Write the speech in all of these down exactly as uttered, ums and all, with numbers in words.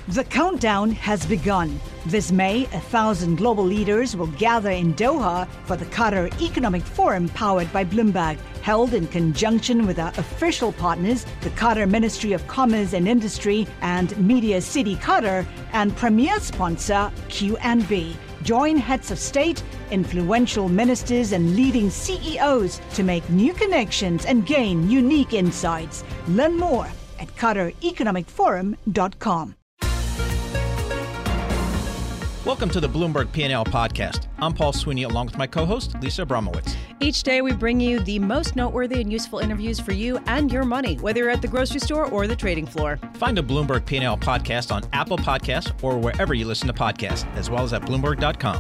The countdown has begun. This May, a thousand global leaders will gather in Doha for the Qatar Economic Forum powered by Bloomberg, held in conjunction with our official partners, the Qatar Ministry of Commerce and Industry and Media City Qatar, and premier sponsor Q and B. Join heads of state, influential ministers, and leading C E Os to make new connections and gain unique insights. Learn more at qatar economic forum dot com. Welcome to the Bloomberg P and L podcast. I'm Paul Sweeney along with my co-host, Lisa Abramowitz. Each day we bring you the most noteworthy and useful interviews for you and your money, whether you're at the grocery store or the trading floor. Find a Bloomberg P and L podcast on Apple Podcasts or wherever you listen to podcasts, as well as at bloomberg dot com.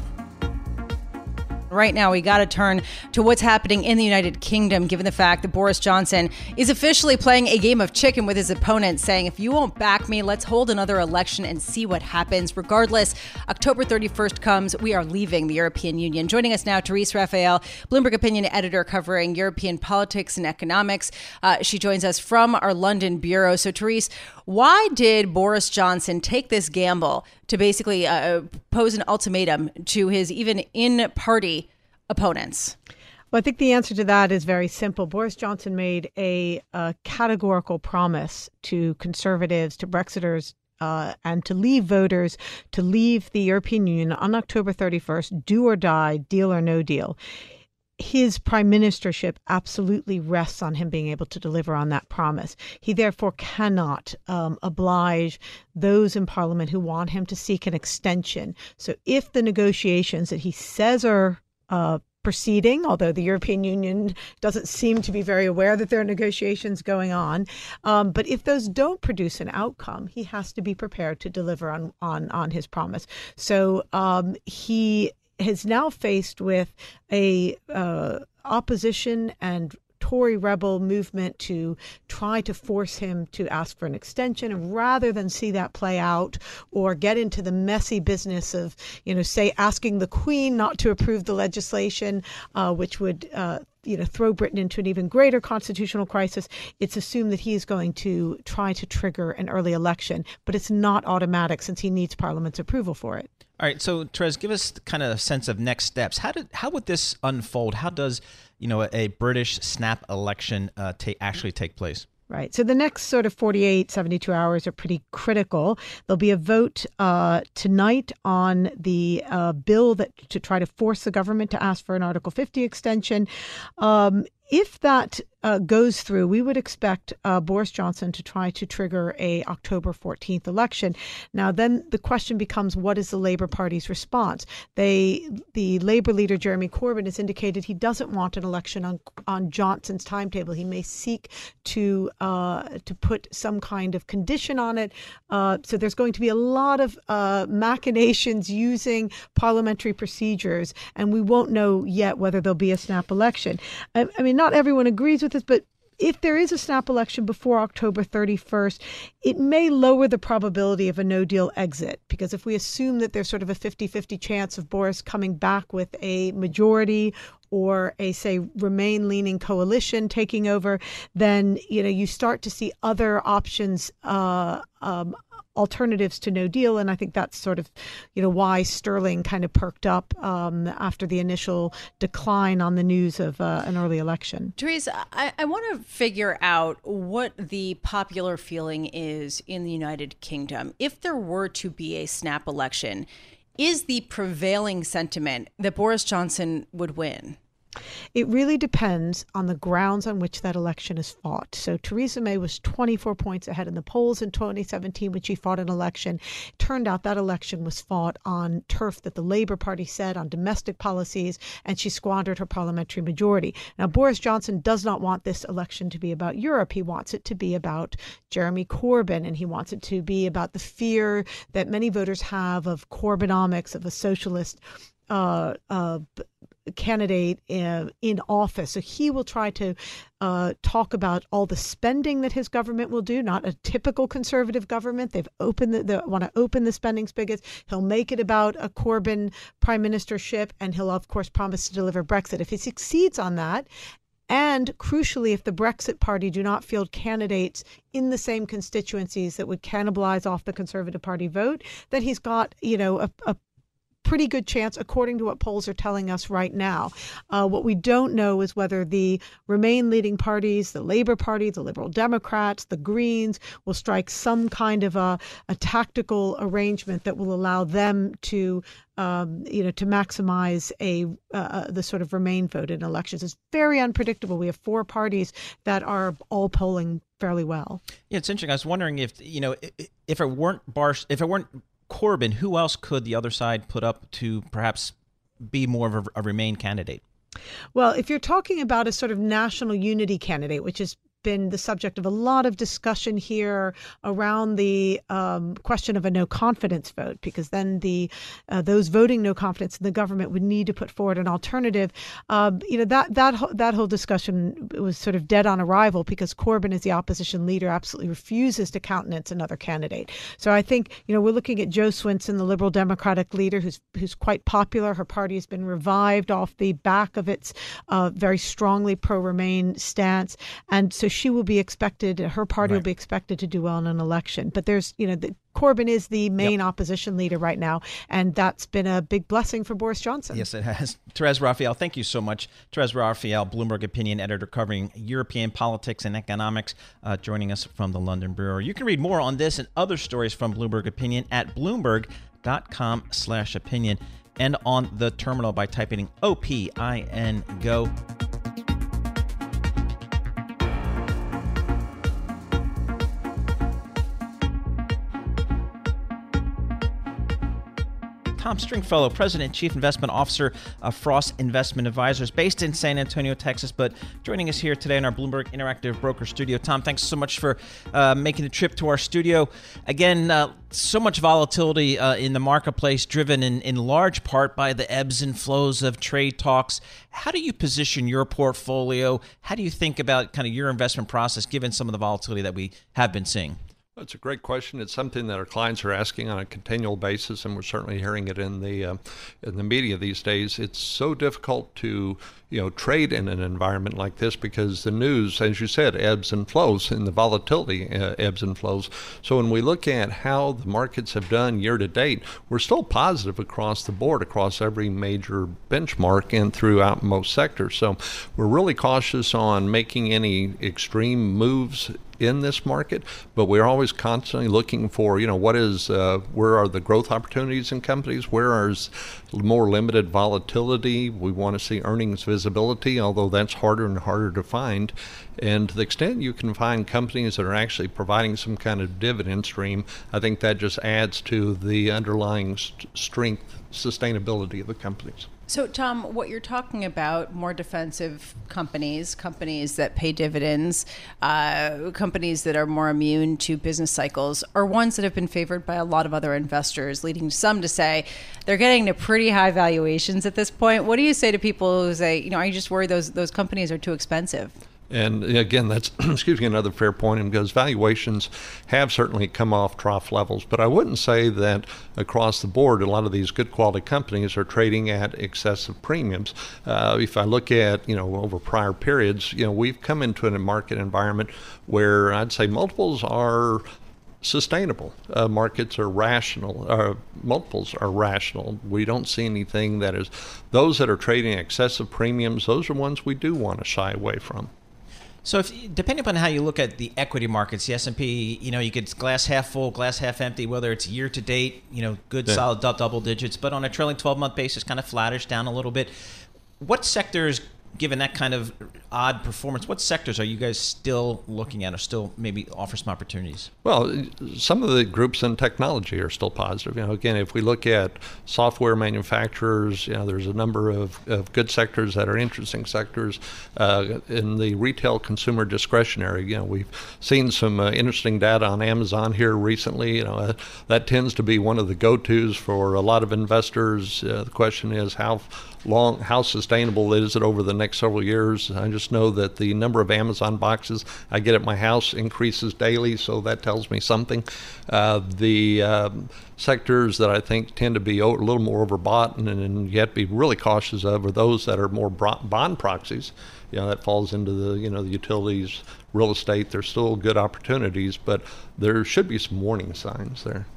Right now, we got to turn to what's happening in the United Kingdom, given the fact that Boris Johnson is officially playing a game of chicken with his opponents, saying, if you won't back me, let's hold another election and see what happens. Regardless, October thirty-first comes, we are leaving the European Union. Joining us now, Therese Raphael, Bloomberg Opinion editor covering European politics and economics. Uh, she joins us from our London bureau. So, Therese, why did Boris Johnson take this gamble to basically uh, pose an ultimatum to his even in-party opponents? Well, I think the answer to that is very simple. Boris Johnson made a, a categorical promise to conservatives, to Brexiters, uh, and to Leave voters to leave the European Union on October thirty-first, do or die, deal or no deal. His prime ministership absolutely rests on him being able to deliver on that promise. He therefore cannot um, oblige those in Parliament who want him to seek an extension. So if the negotiations that he says are uh, proceeding, although the European Union doesn't seem to be very aware that there are negotiations going on, um, but if those don't produce an outcome, he has to be prepared to deliver on on, on his promise. So um, he is now faced with a uh, opposition and Tory rebel movement to try to force him to ask for an extension. And rather than see that play out or get into the messy business of, you know, say, asking the Queen not to approve the legislation, uh, which would uh, you know, throw Britain into an even greater constitutional crisis, it's assumed that he is going to try to trigger an early election. But it's not automatic since he needs Parliament's approval for it. All right, so Therese, give us kind of a sense of next steps. How did how would this unfold? How does, you know, a British snap election uh, ta- actually take place? Right. So the next sort of forty-eight, seventy-two hours are pretty critical. There'll be a vote uh, tonight on the uh, bill that to try to force the government to ask for an Article fifty extension. Um, if that uh, goes through, we would expect uh, Boris Johnson to try to trigger a October fourteenth election. Now, then the question becomes, what is the Labour Party's response? They, the Labour leader, Jeremy Corbyn, has indicated he doesn't want an election on on Johnson's timetable. He may seek to uh, to put some kind of condition on it. Uh, so there's going to be a lot of uh, machinations using parliamentary procedures, and we won't know yet whether there'll be a snap election. I, I mean, not everyone agrees with this, but if there is a snap election before October thirty-first, it may lower the probability of a no-deal exit, because if we assume that there's sort of a fifty-fifty chance of Boris coming back with a majority or a, say, Remain-leaning coalition taking over, then, you know, you start to see other options, uh, um, alternatives to no deal. And I think that's sort of, you know, why Sterling kind of perked up um, after the initial decline on the news of uh, an early election. Therese, I, I want to figure out what the popular feeling is in the United Kingdom. If there were to be a snap election, is the prevailing sentiment that Boris Johnson would win? It really depends on the grounds on which that election is fought. So Theresa May was twenty-four points ahead in the polls in twenty seventeen when she fought an election. It turned out that election was fought on turf that the Labour Party said on domestic policies, and she squandered her parliamentary majority. Now, Boris Johnson does not want this election to be about Europe. He wants it to be about Jeremy Corbyn, and he wants it to be about the fear that many voters have of Corbynomics, of a socialist uh, uh, candidate in, in office. So he will try to uh, talk about all the spending that his government will do, not a typical conservative government. They've opened the, they want to open the spending spigots. He'll make it about a Corbyn prime ministership, and he'll, of course, promise to deliver Brexit. If he succeeds on that, And crucially, if the Brexit Party do not field candidates in the same constituencies that would cannibalize off the Conservative Party vote, then he's got, you know, a, a pretty good chance, according to what polls are telling us right now. Uh, what we don't know is whether the Remain leading parties, the Labour Party, the Liberal Democrats, the Greens, will strike some kind of a, a tactical arrangement that will allow them to Um, you know, to maximize a uh, the sort of Remain vote in elections. It's very unpredictable. We have four parties that are all polling fairly well. Yeah, it's interesting. I was wondering if, you know, if it weren't Barr, if it weren't Corbyn, who else could the other side put up to perhaps be more of a, a Remain candidate? Well, if you're talking about a sort of national unity candidate, which is been the subject of a lot of discussion here around the um, question of a no confidence vote, because then the uh, those voting no confidence in the government would need to put forward an alternative. Um, you know, that that that whole discussion was sort of dead on arrival because Corbyn, as the opposition leader, absolutely refuses to countenance another candidate. So I think, you know, we're looking at Jo Swinson, the Liberal Democratic leader, who's who's quite popular. Her party has been revived off the back of its uh, very strongly pro-Remain stance, and so she will be expected, her party right. will be expected to do well in an election. But there's, you know, the, Corbyn is the main yep. opposition leader right now, and that's been a big blessing for Boris Johnson. Yes, it has. Thérèse Raphael, thank you so much. Thérèse Raphael, Bloomberg Opinion Editor covering European politics and economics, uh, joining us from the London Bureau. You can read more on this and other stories from Bloomberg Opinion at bloomberg.com slash opinion and on the terminal by typing in O P I N Go. Tom Stringfellow, President and Chief Investment Officer of Frost Investment Advisors, based in San Antonio, Texas, but joining us here today in our Bloomberg Interactive Broker Studio. Tom, thanks so much for uh, making the trip to our studio. Again, uh, so much volatility uh, in the marketplace, driven in, in large part by the ebbs and flows of trade talks. How do you position your portfolio? How do you think about kind of your investment process, given some of the volatility that we have been seeing? That's a great question. It's something that our clients are asking on a continual basis, and we're certainly hearing it in the uh, in the media these days. It's so difficult to you know trade in an environment like this because the news, as you said, ebbs and flows, and the volatility uh, ebbs and flows. So when we look at how the markets have done year to date, we're still positive across the board, across every major benchmark and throughout most sectors. So we're really cautious on making any extreme moves in this market, but we're always constantly looking for, you know, what is, uh, where are the growth opportunities in companies? Where is more limited volatility? We want to see earnings visibility, although that's harder and harder to find. And to the extent you can find companies that are actually providing some kind of dividend stream, I think that just adds to the underlying st- strength, sustainability of the companies. So, Tom, what you're talking about, more defensive companies, companies that pay dividends, uh, companies that are more immune to business cycles, are ones that have been favored by a lot of other investors, leading some to say they're getting to pretty high valuations at this point. What do you say to people who say, you know, are you just worried those those companies are too expensive? And again, that's, excuse me, another fair point, because valuations have certainly come off trough levels. But I wouldn't say that across the board, a lot of these good quality companies are trading at excessive premiums. Uh, if I look at, you know, over prior periods, you know, we've come into a market environment where I'd say multiples are sustainable. Uh, markets are rational. Uh, multiples are rational. We don't see anything that is, those that are trading excessive premiums, those are ones we do want to shy away from. So, if depending upon how you look at the equity markets, the S and P, you know, you get glass half full, glass half empty, whether it's year to date, you know, good, yeah. solid double digits, but on a trailing twelve-month basis, kind of flattish down a little bit. What sectors, given that kind of odd performance, what sectors are you guys still looking at or still maybe offer some opportunities? Well, some of the groups in technology are still positive. You know, again, if we look at software manufacturers, you know, there's a number of, of good sectors that are interesting sectors. Uh, in the retail consumer discretionary, you know, we've seen some uh, interesting data on Amazon here recently. You know, uh, that tends to be one of the go-tos for a lot of investors. Uh, the question is how long, how sustainable is it over the next next several years. I just know that the number of Amazon boxes I get at my house increases daily, so that tells me something. Uh, the um, sectors that I think tend to be a little more overbought and, and you have to be really cautious of are those that are more bond proxies. You know, that falls into the, you know, the utilities, real estate. There's still good opportunities, but there should be some warning signs there.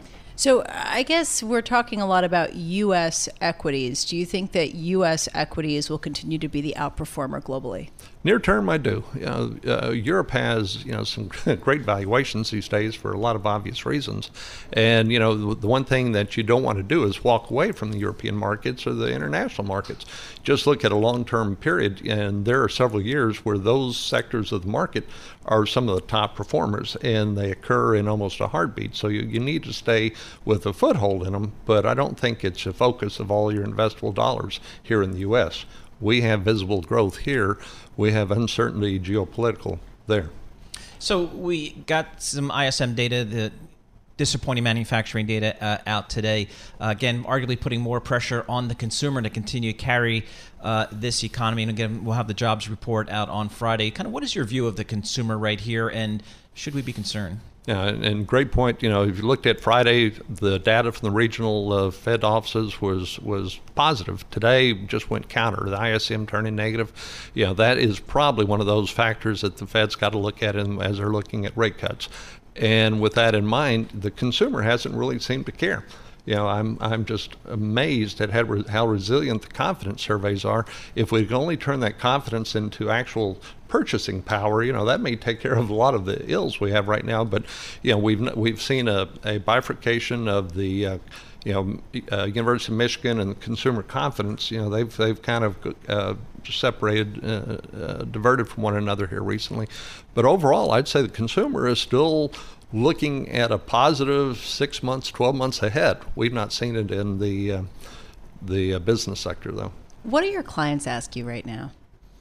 So I guess we're talking a lot about U S equities. Do you think that U S equities will continue to be the outperformer globally? Near term, I do. You know, uh, Europe has, you know, some great valuations these days for a lot of obvious reasons. And, you know, the, the one thing that you don't want to do is walk away from the European markets or the international markets. Just look at a long-term period, and there are several years where those sectors of the market are some of the top performers, and they occur in almost a heartbeat. So you, you need to stay with a foothold in them, but I don't think it's a focus of all your investable dollars here in the U S. We have visible growth here. We have uncertainty geopolitical there. So we got some I S M data, the disappointing manufacturing data uh, out today. Uh, again, arguably putting more pressure on the consumer to continue to carry uh, this economy. And again, we'll have the jobs report out on Friday. Kind of what is your view of the consumer right here, and should we be concerned? Yeah, and, and great point. You know, if you looked at Friday, the data from the regional uh, Fed offices was was positive. Today just went counter. The I S M turning negative. You know, that is probably one of those factors that the Fed's got to look at in, as they're looking at rate cuts. And with that in mind, the consumer hasn't really seemed to care. You know, I'm I'm just amazed at how, re- how resilient the confidence surveys are. If we can only turn that confidence into actual purchasing power, you know, that may take care of a lot of the ills we have right now. But, you know, we've we've seen a, a bifurcation of the, uh, you know, uh, University of Michigan and consumer confidence. You know, they've they've kind of uh, separated, uh, uh, diverted from one another here recently. But overall, I'd say the consumer is still looking at a positive six months, twelve months ahead. We've not seen it in the uh, the uh, business sector, though. What do your clients ask you right now?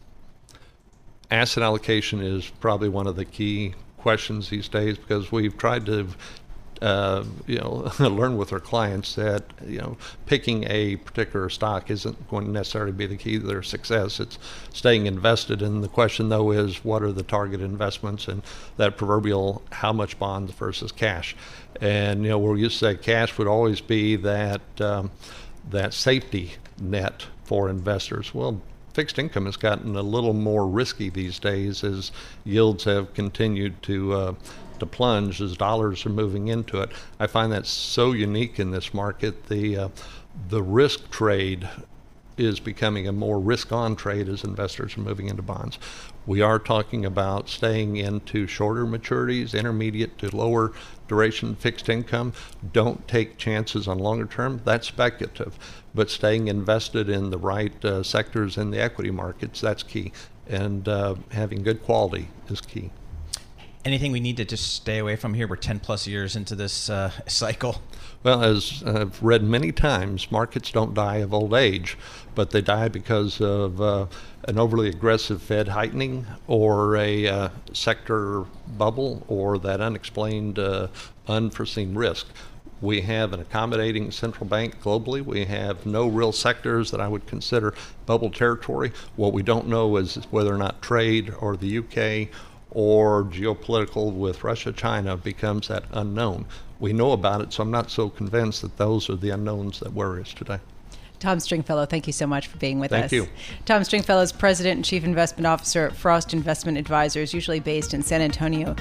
Asset allocation is probably one of the key questions these days, because we've tried to uh, you know, learn with our clients that, you know, picking a particular stock isn't going to necessarily be the key to their success. It's staying invested. And the question, though, is what are the target investments, and that proverbial how much bonds versus cash. And, you know, where we used to say cash would always be that um, that safety net for investors. Well, fixed income has gotten a little more risky these days as yields have continued to uh, to plunge as dollars are moving into it. I find that so unique in this market. The uh, the risk trade is becoming a more risk-on trade as investors are moving into bonds. We are talking about staying into shorter maturities, intermediate to lower duration fixed income. Don't take chances on longer term. That's speculative. But staying invested in the right uh, sectors in the equity markets, that's key. And uh, having good quality is key. Anything we need to just stay away from here? We're ten plus years into this uh, cycle. Well, as I've read many times, markets don't die of old age, but they die because of uh, an overly aggressive Fed heightening, or a uh, sector bubble, or that unexplained, uh, unforeseen risk. We have an accommodating central bank globally. We have no real sectors that I would consider bubble territory. What we don't know is whether or not trade or the U K or geopolitical with Russia, China becomes that unknown. We know about it, so I'm not so convinced that those are the unknowns that worry us today. Tom Stringfellow, thank you so much for being with Thank us. you. Tom Stringfellow is President and Chief Investment Officer at Frost Investment Advisors, usually based in San Antonio.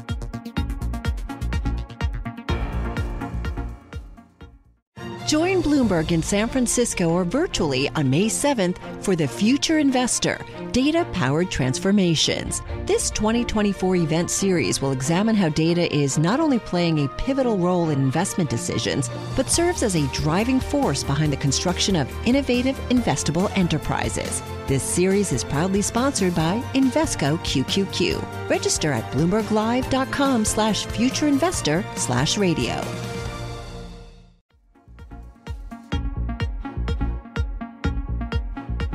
Join Bloomberg in San Francisco or virtually on May seventh for The Future Investor, Data-Powered Transformations. This twenty twenty-four event series will examine how data is not only playing a pivotal role in investment decisions, but serves as a driving force behind the construction of innovative, investable enterprises. This series is proudly sponsored by Invesco Q Q Q. Register at bloomberglive.com slash futureinvestor slash radio.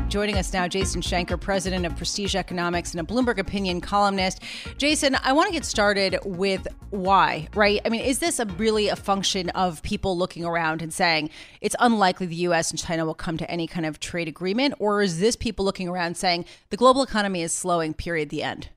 Joining us now, Jason Schenker, president of Prestige Economics and a Bloomberg Opinion columnist. Jason, I want to get started with why, right? I mean, is this a really a function of people looking around and saying it's unlikely the U S and China will come to any kind of trade agreement? Or is this people looking around saying the global economy is slowing, period, the end?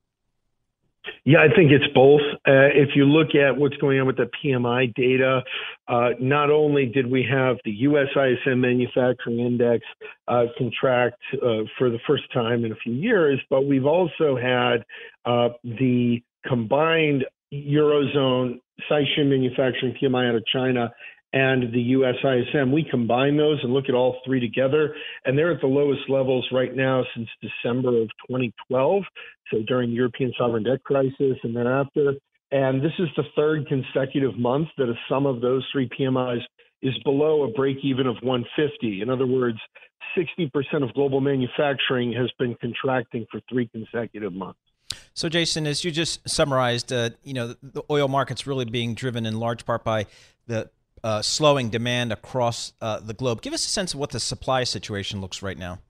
Yeah, I think it's both. Uh, if you look at what's going on with the P M I data, uh, not only did we have the U S I S M manufacturing index uh, contract uh, for the first time in a few years, but we've also had uh, the combined Eurozone Caixin manufacturing P M I out of China and the U S I S M. We combine those and look at all three together, and they're at the lowest levels right now since December of twenty twelve, so during the European sovereign debt crisis and then after. And this is the third consecutive month that a sum of those three P M Is is below a break-even of one fifty. In other words, sixty percent of global manufacturing has been contracting for three consecutive months. So, Jason, as you just summarized, uh, you know, the, the oil market's really being driven in large part by the Uh, slowing demand across uh, the globe. Give us a sense of what the supply situation looks right now.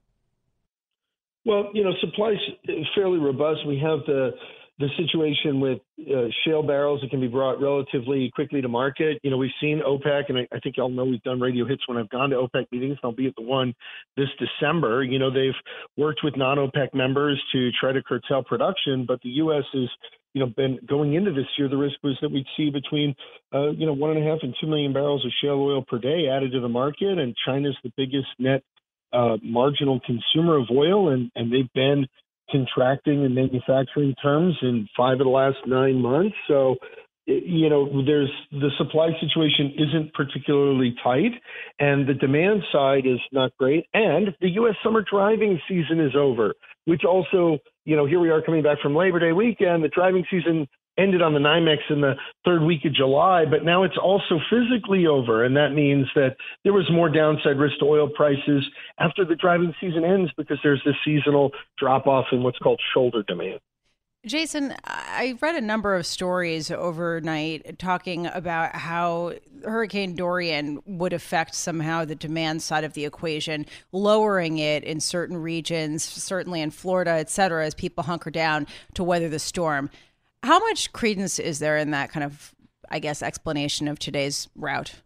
Well, you know, supply is fairly robust. We have the the situation with uh, shale barrels that can be brought relatively quickly to market. You know, we've seen OPEC, and I, I think y'all know we've done radio hits when I've gone to OPEC meetings, and I'll be at the one this December. You know, they've worked with non-OPEC members to try to curtail production, but the U S is you know, been going into this year, the risk was that we'd see between, uh, you know, one and a half and two million barrels of shale oil per day added to the market. And China's the biggest net uh, marginal consumer of oil. And, and they've been contracting in manufacturing terms in five of the last nine months. So, you know, there's the supply situation isn't particularly tight and the demand side is not great. And the U S summer driving season is over, which also, you know, here we are coming back from Labor Day weekend. The driving season ended on the NYMEX in the third week of July, but now it's also physically over. And that means that there was more downside risk to oil prices after the driving season ends because there's this seasonal drop off in what's called shoulder demand. Jason, I read a number of stories overnight talking about how Hurricane Dorian would affect somehow the demand side of the equation, lowering it in certain regions, certainly in Florida, et cetera, as people hunker down to weather the storm. How much credence is there in that kind of, I guess, explanation of today's route?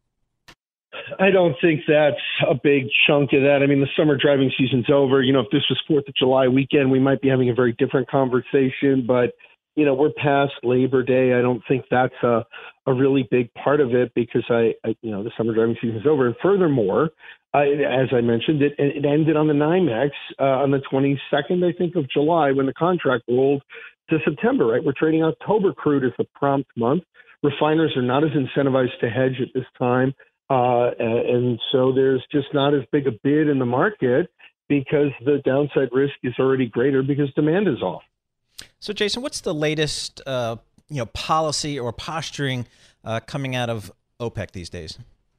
I don't think that's a big chunk of that. I mean, the summer driving season's over. You know, if this was fourth of July weekend, we might be having a very different conversation. But, you know, we're past Labor Day. I don't think that's a, a really big part of it because, I, I you know, the summer driving season's over. And furthermore, I, as I mentioned, it, it ended on the NYMEX uh, on the twenty-second, I think, of July when the contract rolled to September, right? We're trading October crude as the prompt month. Refiners are not as incentivized to hedge at this time. Uh, and so there's just not as big a bid in the market because the downside risk is already greater because demand is off. So, Jason, what's the latest, uh, you know, policy or posturing uh, coming out of OPEC these days?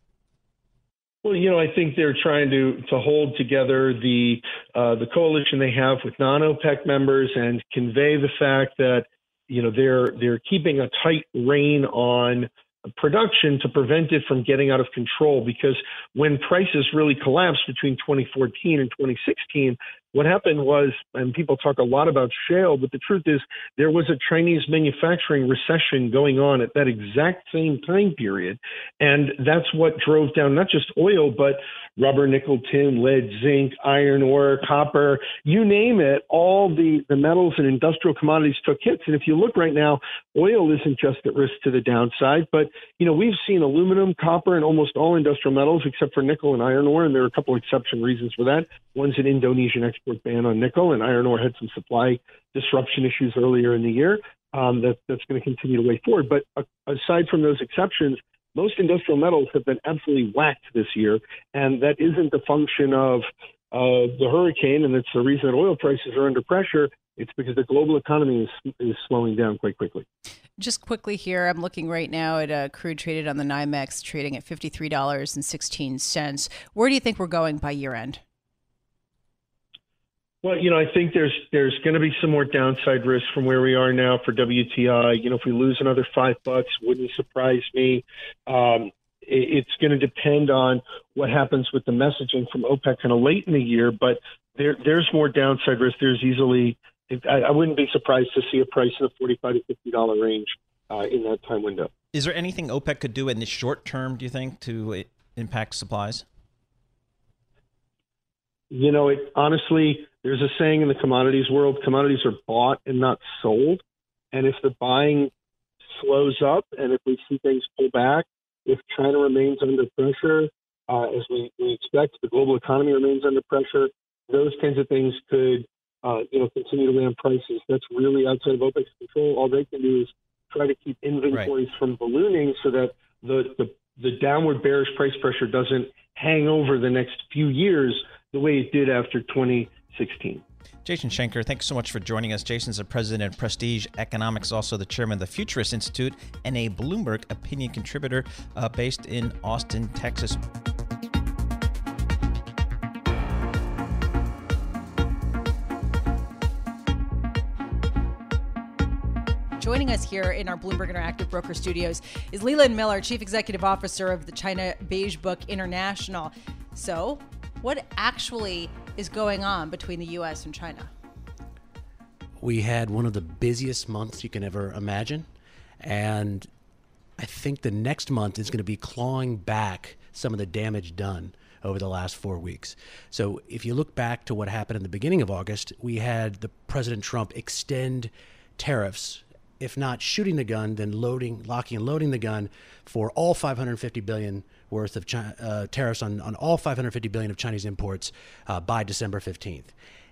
Well, you know, I think they're trying to to hold together the uh, the coalition they have with non-OPEC members and convey the fact that, you know, they're they're keeping a tight rein on production to prevent it from getting out of control, because when prices really collapsed between twenty fourteen and twenty sixteen, what happened was, and people talk a lot about shale, but the truth is there was a Chinese manufacturing recession going on at that exact same time period. And that's what drove down not just oil, but rubber, nickel, tin, lead, zinc, iron ore, copper, you name it, all the, the metals and industrial commodities took hits. And if you look right now, oil isn't just at risk to the downside, but, you know, we've seen aluminum, copper, and almost all industrial metals except for nickel and iron ore. And there are a couple of exception reasons for that. One's an Indonesian export ban on nickel, and iron ore had some supply disruption issues earlier in the year. Um, that, that's going to continue to weigh forward. But uh, aside from those exceptions, most industrial metals have been absolutely whacked this year, and that isn't a function of uh, the hurricane, and it's the reason that oil prices are under pressure. It's because the global economy is, is slowing down quite quickly. Just quickly here, I'm looking right now at a crude traded on the NYMEX, trading at fifty-three dollars and sixteen cents. Where do you think we're going by year end? Well, you know, I think there's there's going to be some more downside risk from where we are now for W T I. You know, if we lose another five bucks, wouldn't surprise me. Um, it's going to depend on what happens with the messaging from OPEC kind of late in the year. But there, there's more downside risk. There's easily, I, I wouldn't be surprised to see a price in the forty-five to fifty dollars range uh, in that time window. Is there anything OPEC could do in the short term, do you think, to impact supplies? You know, it, honestly, there's a saying in the commodities world, commodities are bought and not sold. And if the buying slows up and if we see things pull back, if China remains under pressure, uh, as we, we expect, the global economy remains under pressure, those kinds of things could, uh, you know, continue to land prices. That's really outside of OPEC's control. All they can do is try to keep inventories right. from ballooning so that the, the, the downward bearish price pressure doesn't hang over the next few years the way it did after twenty sixteen. Jason Schenker, thanks so much for joining us. Jason's the president of Prestige Economics, also the chairman of the Futurist Institute, and a Bloomberg opinion contributor uh, based in Austin, Texas. Joining us here in our Bloomberg Interactive Broker Studios is Leland Miller, Chief Executive Officer of the China Beige Book International. So, what actually is going on between the U S and China? We had one of the busiest months you can ever imagine. And I think the next month is going to be clawing back some of the damage done over the last four weeks. So if you look back to what happened in the beginning of August, we had the President Trump extend tariffs, if not shooting the gun, then loading, locking and loading the gun for all five hundred fifty billion dollars worth of China, uh, tariffs on, on all five hundred fifty billion dollars of Chinese imports uh, by December fifteenth.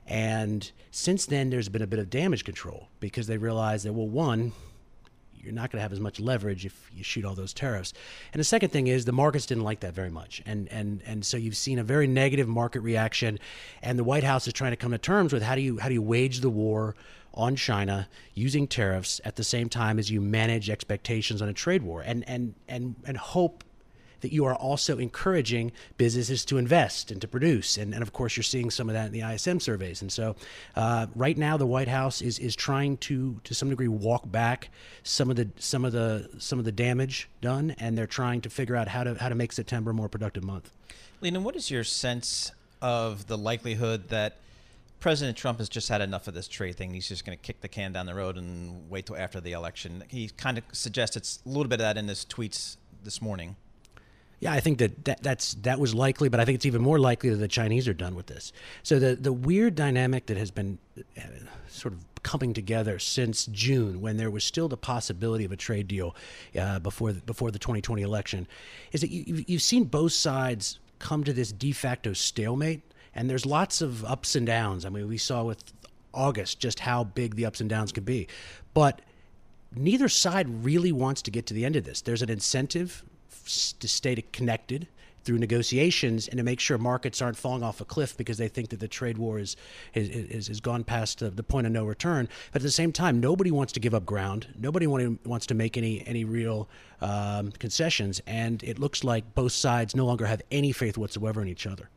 And since then, there's been a bit of damage control because they realized that, well, one, you're not going to have as much leverage if you shoot all those tariffs. And the second thing is the markets didn't like that very much. And and and so you've seen a very negative market reaction. And the White House is trying to come to terms with how do you how do you wage the war on China using tariffs at the same time as you manage expectations on a trade war and and and and hope that you are also encouraging businesses to invest and to produce. And, and of course, you're seeing some of that in the I S M surveys. And so uh, right now, the White House is is trying to, to some degree, walk back some of the some of the some of the damage done, and they're trying to figure out how to how to make September a more productive month. Leland, what is your sense of the likelihood that President Trump has just had enough of this trade thing? He's just going to kick the can down the road and wait till after the election. He kind of suggested a little bit of that in his tweets this morning. Yeah, I think that, that that's that was likely, but I think it's even more likely that the Chinese are done with this. So the, the weird dynamic that has been uh, sort of coming together since June, when there was still the possibility of a trade deal uh, before the, before the twenty twenty election, is that you, you've seen both sides come to this de facto stalemate, and there's lots of ups and downs. I mean, we saw with August just how big the ups and downs could be, but neither side really wants to get to the end of this. There's an incentive to stay connected through negotiations and to make sure markets aren't falling off a cliff because they think that the trade war is is has gone past the, the point of no return. But at the same time, nobody wants to give up ground. Nobody want, wants to make any any real um, concessions. And it looks like both sides no longer have any faith whatsoever in each other.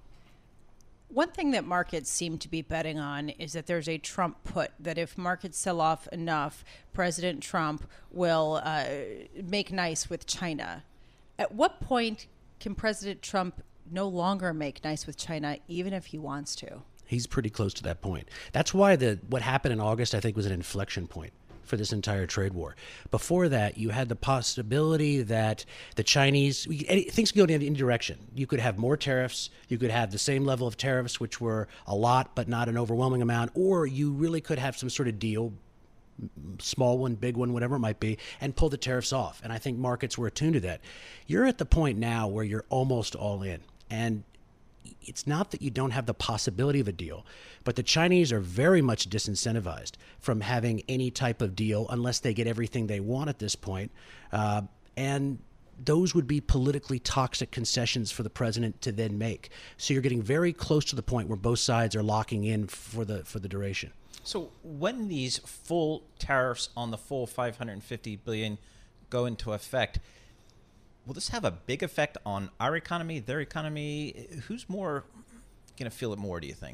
One thing that markets seem to be betting on is that there's a Trump put, that if markets sell off enough, President Trump will uh, make nice with China. At what point can President Trump no longer make nice with China, even if he wants to? He's pretty close to that point. That's why the what happened in August, I think, was an inflection point for this entire trade war. Before that, you had the possibility that the Chinese, things could go in any direction. You could have more tariffs, you could have the same level of tariffs, which were a lot but not an overwhelming amount, or you really could have some sort of deal, small one, big one, whatever it might be, and pull the tariffs off. And I think markets were attuned to that. You're at the point now where you're almost all in. And it's not that you don't have the possibility of a deal, but the Chinese are very much disincentivized from having any type of deal unless they get everything they want at this point. Uh, and those would be politically toxic concessions for the president to then make. So you're getting very close to the point where both sides are locking in for the for the duration. So when these full tariffs on the full five hundred fifty billion dollars go into effect, will this have a big effect on our economy, their economy? Who's more going to feel it more, do you think?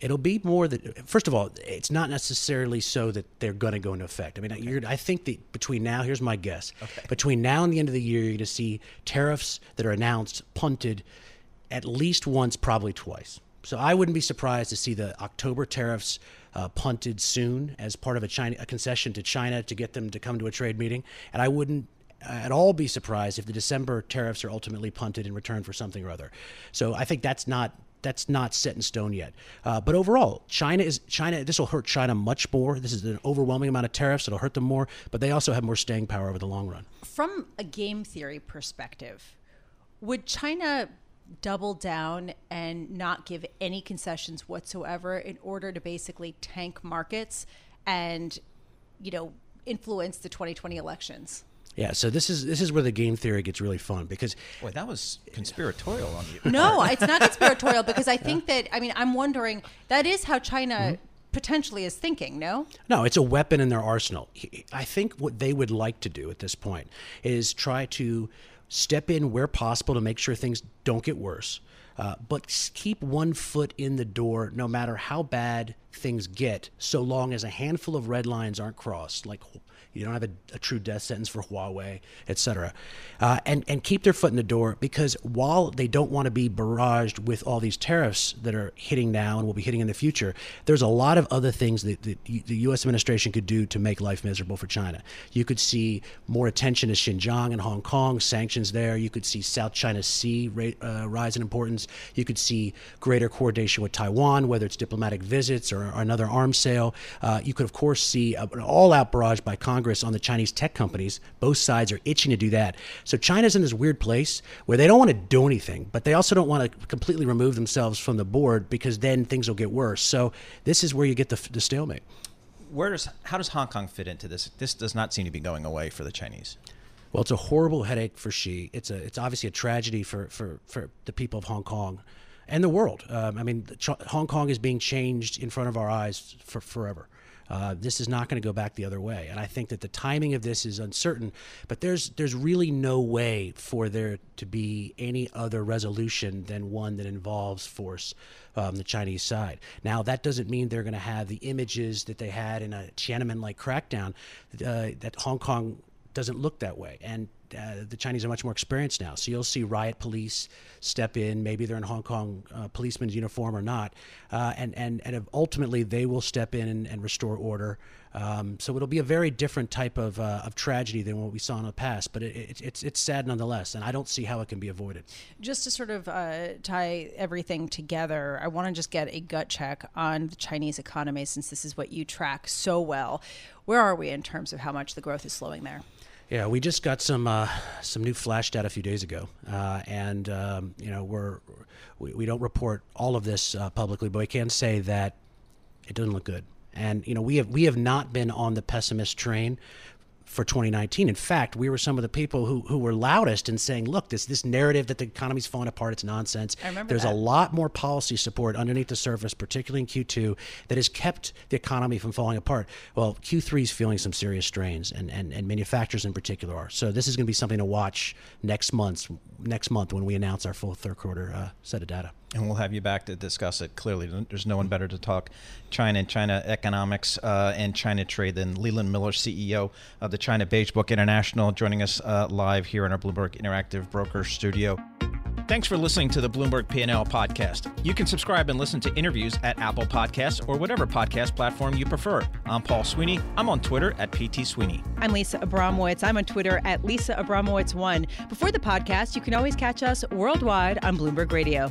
It'll be more that, first of all, it's not necessarily so that they're going to go into effect. I mean, okay. you're, I think that between now, here's my guess. Okay. Between now and the end of the year, you're going to see tariffs that are announced punted at least once, probably twice. So I wouldn't be surprised to see the October tariffs uh, punted soon as part of a, China, a concession to China to get them to come to a trade meeting. And I wouldn't at all be surprised if the December tariffs are ultimately punted in return for something or other. So I think that's not that's not set in stone yet. Uh, but overall, China is China. This will hurt China much more. This is an overwhelming amount of tariffs. It'll hurt them more. But they also have more staying power over the long run. From a game theory perspective, would China double down and not give any concessions whatsoever in order to basically tank markets and, you know, influence the twenty twenty elections? Yeah, so this is this is where the game theory gets really fun because... Boy, that was conspiratorial on you. No, it's not conspiratorial because I think that, I mean, I'm wondering, that is how China mm-hmm. potentially is thinking, no? No, it's a weapon in their arsenal. I think what they would like to do at this point is try to step in where possible to make sure things don't get worse, uh, but keep one foot in the door no matter how bad things get, so long as a handful of red lines aren't crossed, like you don't have a, a true death sentence for Huawei, et cetera. Uh, and, and keep their foot in the door because while they don't want to be barraged with all these tariffs that are hitting now and will be hitting in the future, there's a lot of other things that, that the U S administration could do to make life miserable for China. You could see more attention to Xinjiang and Hong Kong, sanctions there. You could see South China Sea rate, uh, rise in importance. You could see greater coordination with Taiwan, whether it's diplomatic visits or, or another arms sale. Uh, you could, of course, see an all-out barrage by Congress on the Chinese tech companies. Both sides are itching to do that. So China's in this weird place where they don't want to do anything, but they also don't want to completely remove themselves from the board because then things will get worse. So this is where you get the, the stalemate. Where does how does Hong Kong fit into this? This does not seem to be going away for the Chinese. Well, it's a horrible headache for Xi. It's a it's obviously a tragedy for for, for the people of Hong Kong and the world. Um, I mean, Hong Kong is being changed in front of our eyes for forever. Uh, this is not going to go back the other way. And I think that the timing of this is uncertain, but there's there's really no way for there to be any other resolution than one that involves force on um, the Chinese side. Now, that doesn't mean they're going to have the images that they had in a Tiananmen-like crackdown, uh, that Hong Kong doesn't look that way. And Uh, the Chinese are much more experienced now. So you'll see riot police step in. Maybe they're in Hong Kong uh, policeman's uniform or not. Uh, and, and, and ultimately, they will step in and, and restore order. Um, so it'll be a very different type of, uh, of tragedy than what we saw in the past. But it, it, it's, it's sad nonetheless. And I don't see how it can be avoided. Just to sort of uh, tie everything together, I want to just get a gut check on the Chinese economy, since this is what you track so well. Where are we in terms of how much the growth is slowing there? Yeah, we just got some uh, some new flash data a few days ago, uh, and um, you know we're we, we don't report all of this uh, publicly, but we can say that it doesn't look good. And you know we have we have not been on the pessimist train for twenty nineteen. In fact, we were some of the people who, who were loudest in saying, look, this this narrative that the economy's falling apart, it's nonsense. I remember There's that. a lot more policy support underneath the surface, particularly in Q two, that has kept the economy from falling apart. Well, Q three is feeling some serious strains, and, and, and manufacturers in particular are. So this is going to be something to watch next month, next month when we announce our full third quarter uh, set of data. And we'll have you back to discuss it. Clearly, there's no one better to talk China and China economics uh, and China trade than Leland Miller, C E O of the China Beige Book International, joining us uh, live here in our Bloomberg Interactive Broker Studio. Thanks for listening to the Bloomberg P and L podcast. You can subscribe and listen to interviews at Apple Podcasts or whatever podcast platform you prefer. I'm Paul Sweeney. I'm on Twitter at P T Sweeney. I'm Lisa Abramowitz. I'm on Twitter at Lisa Abramowitz one. Before the podcast, you can always catch us worldwide on Bloomberg Radio.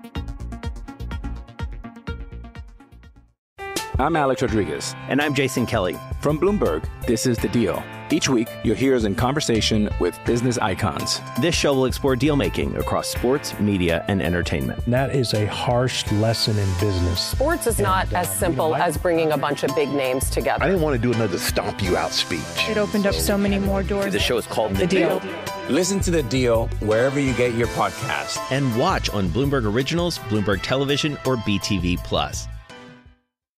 I'm Alex Rodriguez. And I'm Jason Kelly. From Bloomberg, this is The Deal. Each week, you'll hear us in conversation with business icons. This show will explore deal-making across sports, media, and entertainment. That is a harsh lesson in business. Sports is not as simple as bringing a bunch of big names together. I didn't want to do another stomp you out speech. It opened up so many more doors. The show is called The, the Deal. Deal. Listen to The Deal wherever you get your podcasts. And watch on Bloomberg Originals, Bloomberg Television, or B T V Plus.